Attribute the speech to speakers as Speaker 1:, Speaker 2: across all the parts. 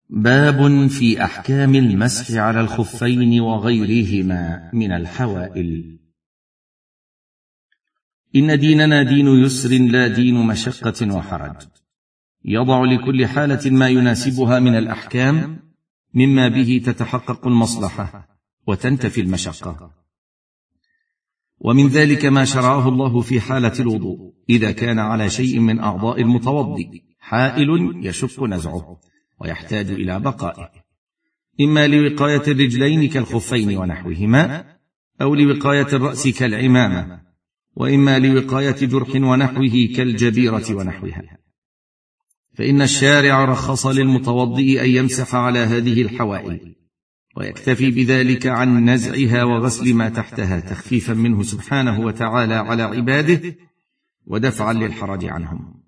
Speaker 1: باب في أحكام المسح على الخفين وغيرهما من الحوائل. إن ديننا دين يسر لا دين مشقة وحرج، يضع لكل حالة ما يناسبها من الأحكام مما به تتحقق المصلحة وتنتفي المشقة. ومن ذلك ما شرعه الله في حالة الوضوء إذا كان على شيء من أعضاء المتوضئ حائل يشق نزعه ويحتاج إلى بقائه، إما لوقاية الرجلين كالخفين ونحوهما، أو لوقاية الرأس كالعمامة، وإما لوقاية جرح ونحوه كالجبيرة ونحوها. فإن الشارع رخص للمتوضئ أن يمسح على هذه الحوائل، ويكتفي بذلك عن نزعها وغسل ما تحتها تخفيفا منه سبحانه وتعالى على عباده ودفعا للحرج عنهم.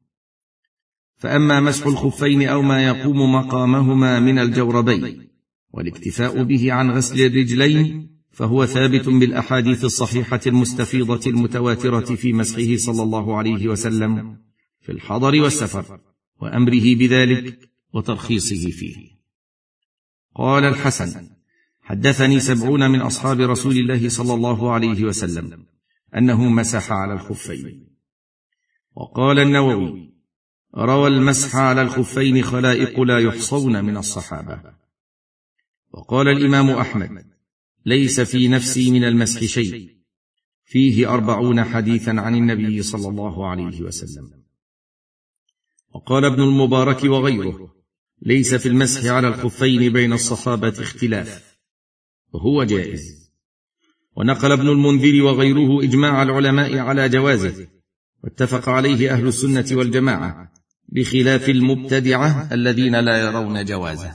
Speaker 1: فأما مسح الخفين أو ما يقوم مقامهما من الجوربين والاكتفاء به عن غسل الرجلين فهو ثابت بالأحاديث الصحيحة المستفيضة المتواترة في مسحه صلى الله عليه وسلم في الحضر والسفر، وأمره بذلك وترخيصه فيه. قال الحسن: حدثني 70 من أصحاب رسول الله صلى الله عليه وسلم أنه مسح على الخفين. وقال النووي: روى المسح على الخفين خلائق لا يحصون من الصحابة. وقال الإمام أحمد: ليس في نفسي من المسح شيء، فيه 40 حديثا عن النبي صلى الله عليه وسلم. وقال ابن المبارك وغيره: ليس في المسح على الخفين بين الصحابة اختلاف، وهو جائز. ونقل ابن المنذر وغيره إجماع العلماء على جوازه، واتفق عليه أهل السنة والجماعة، بخلاف المبتدعة الذين لا يرون جوازه.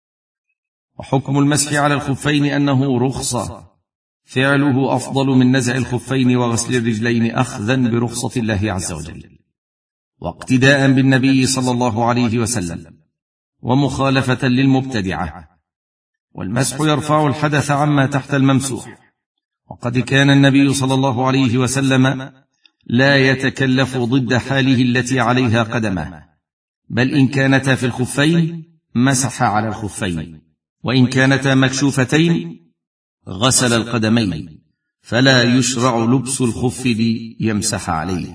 Speaker 1: وحكم المسح على الخفين أنه رخصة، فعله أفضل من نزع الخفين وغسل الرجلين أخذا برخصة الله عز وجل، واقتداء بالنبي صلى الله عليه وسلم، ومخالفة للمبتدعة. والمسح يرفع الحدث عما تحت الممسوح، وقد كان النبي صلى الله عليه وسلم لا يتكلف ضد حاله التي عليها قدمه، بل إن كانتا في الخفين مسح على الخفين، وإن كانتا مكشوفتين غسل القدمين، فلا يشرع لبس الخف ليمسح عليه.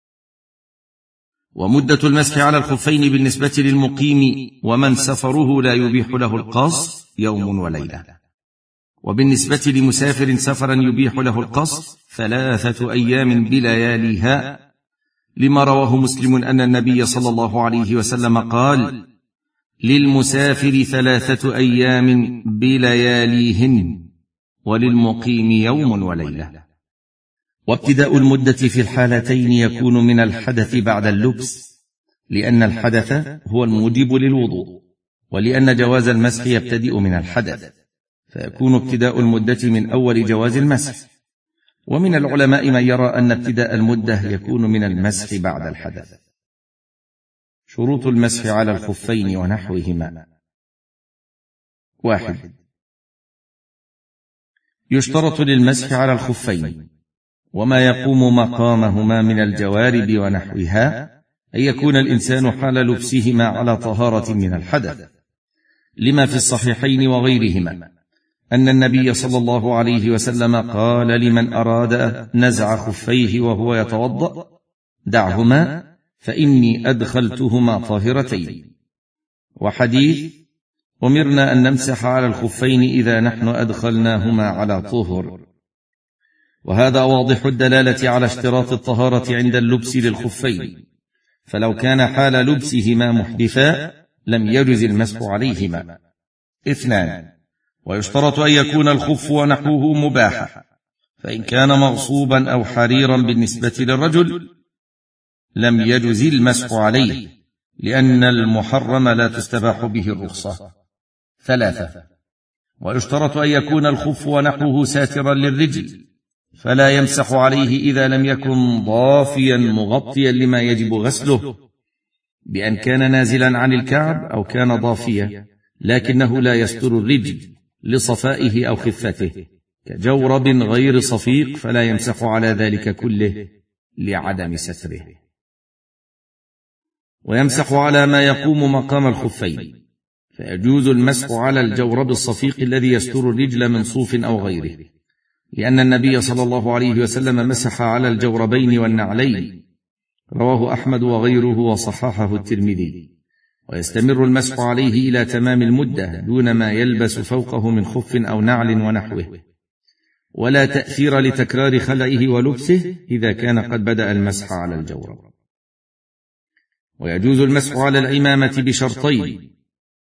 Speaker 1: ومدة المسح على الخفين بالنسبة للمقيم ومن سفره لا يبيح له القصر يوم وليلة، وبالنسبة لمسافر سفرا يبيح له القصر 3 أيام بلياليها، لما رواه مسلم أن النبي صلى الله عليه وسلم قال: للمسافر 3 أيام بلياليهن، وللمقيم يوم وليلة. وابتداء المدة في الحالتين يكون من الحدث بعد اللبس، لأن الحدث هو الموجب للوضوء، ولأن جواز المسح يبتدئ من الحدث، فيكون ابتداء المدة من أول جواز المسح. ومن العلماء من يرى أن ابتداء المدة يكون من المسح بعد الحدث. شروط المسح على الخفين ونحوهما: 1. يشترط للمسح على الخفين وما يقوم مقامهما من الجوارب ونحوها أن يكون الإنسان حال لبسهما على طهارة من الحدث، لما في الصحيحين وغيرهما أن النبي صلى الله عليه وسلم قال لمن أراد نزع خفيه وهو يتوضأ: دعهما فإني أدخلتهما طاهرتين. وحديث: أمرنا أن نمسح على الخفين إذا نحن أدخلناهما على طهر. وهذا واضح الدلالة على اشتراط الطهارة عند اللبس للخفين، فلو كان حال لبسهما محدثا لم يجز المسح عليهما. 2. ويشترط أن يكون الخف ونحوه مباحا، فإن كان مغصوبا أو حريرا بالنسبة للرجل لم يجز المسح عليه، لأن المحرم لا تستباح به الرخصة. 3. ويشترط أن يكون الخف ونحوه ساترا للرجل، فلا يمسح عليه إذا لم يكن ضافيا مغطيا لما يجب غسله، بأن كان نازلا عن الكعب أو كان ضافيا لكنه لا يستر الرجل لصفائه أو خفته، كجورب غير صفيق، فلا يمسح على ذلك كله لعدم ستره. ويمسح على ما يقوم مقام الخفين، فيجوز المسح على الجورب الصفيق الذي يستر الرجل من صوف أو غيره، لأن النبي صلى الله عليه وسلم مسح على الجوربين والنعلين، رواه أحمد وغيره وصححه الترمذي. ويستمر المسح عليه إلى تمام المدة دون ما يلبس فوقه من خف أو نعل ونحوه، ولا تأثير لتكرار خلعه ولبسه إذا كان قد بدأ المسح على الجورب. ويجوز المسح على العمامة بشرطين: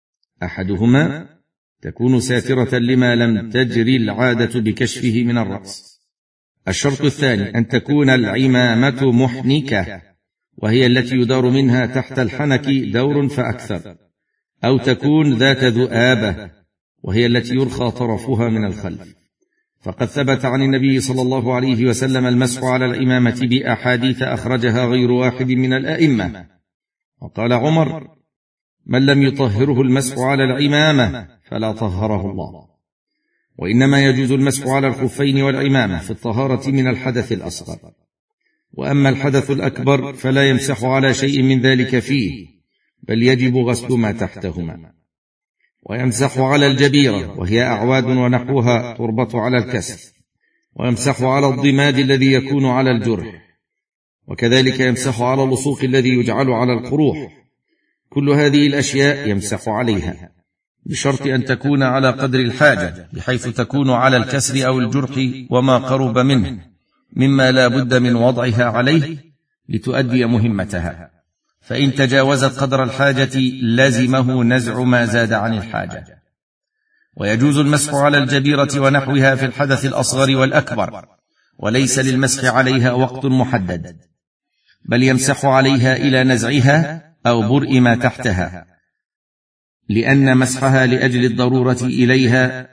Speaker 1: أحدهما تكون ساترة لما لم تجري العادة بكشفه من الرأس. الشرط الثاني أن تكون العمامة محنكة، وهي التي يدار منها تحت الحنك دور فأكثر، أو تكون ذات ذؤابة، وهي التي يرخى طرفها من الخلف. فقد ثبت عن النبي صلى الله عليه وسلم المسح على العمامة بأحاديث أخرجها غير واحد من الأئمة. وقال عمر: من لم يطهره المسح على العمامة فلا طهره الله. وإنما يجوز المسح على الخفين والعمامة في الطهارة من الحدث الأصغر، وأما الحدث الأكبر فلا يمسح على شيء من ذلك فيه، بل يجب غسل ما تحتهما. ويمسح على الجبيرة، وهي أعواد ونحوها تربط على الكسر، ويمسح على الضماد الذي يكون على الجرح، وكذلك يمسح على اللصوق الذي يجعل على القروح. كل هذه الأشياء يمسح عليها، بشرط أن تكون على قدر الحاجة، بحيث تكون على الكسر أو الجرح وما قرب منه، مما لا بد من وضعها عليه لتؤدي مهمتها، فإن تجاوزت قدر الحاجة لزمه نزع ما زاد عن الحاجة. ويجوز المسح على الجبيرة ونحوها في الحدث الأصغر والأكبر، وليس للمسح عليها وقت محدد، بل يمسح عليها إلى نزعها أو برء ما تحتها، لأن مسحها لأجل الضرورة إليها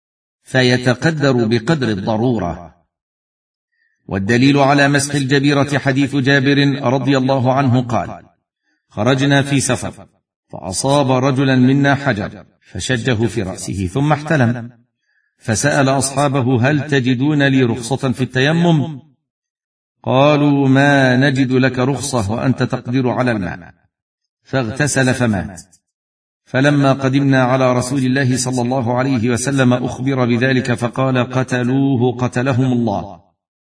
Speaker 1: فيتقدر بقدر الضرورة. والدليل على مسح الجبيرة حديث جابر رضي الله عنه قال: خرجنا في سفر فأصاب رجلا منا حجر فشجه في رأسه ثم احتلم، فسأل أصحابه: هل تجدون لي رخصة في التيمم؟ قالوا: ما نجد لك رخصة وأنت تقدر على الماء. فاغتسل فمات. فلما قدمنا على رسول الله صلى الله عليه وسلم أخبر بذلك فقال: قتلوه قتلهم الله.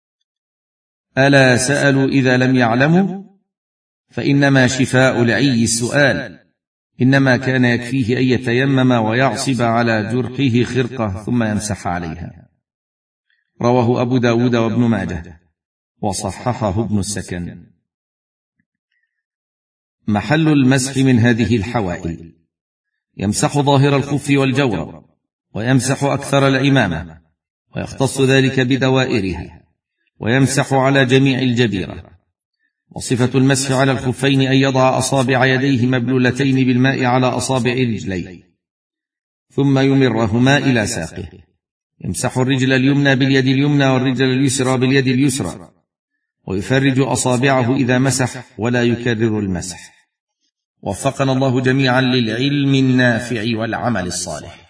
Speaker 1: ألا سألوا إذا لم يعلموا؟ فإنما شفاء العي السؤال، إنما كان يكفيه أن يتيمم ويعصب على جرحه خرقة ثم يمسح عليها. رواه أبو داود وابن ماجه وصححه ابن السكن. محل المسح من هذه الحوائل: يمسح ظاهر الخف والجورب، ويمسح أكثر العمامة، ويختص ذلك بدوائرها، ويمسح على جميع الجبيرة. وصفة المسح على الخفين أن يضع أصابع يديه مبلولتين بالماء على أصابع رجليه، ثم يمرهما إلى ساقه. يمسح الرجل اليمنى باليد اليمنى والرجل اليسرى باليد اليسرى، ويفرج أصابعه إذا مسح ولا يكرر المسح. وفقنا الله جميعا للعلم النافع والعمل الصالح.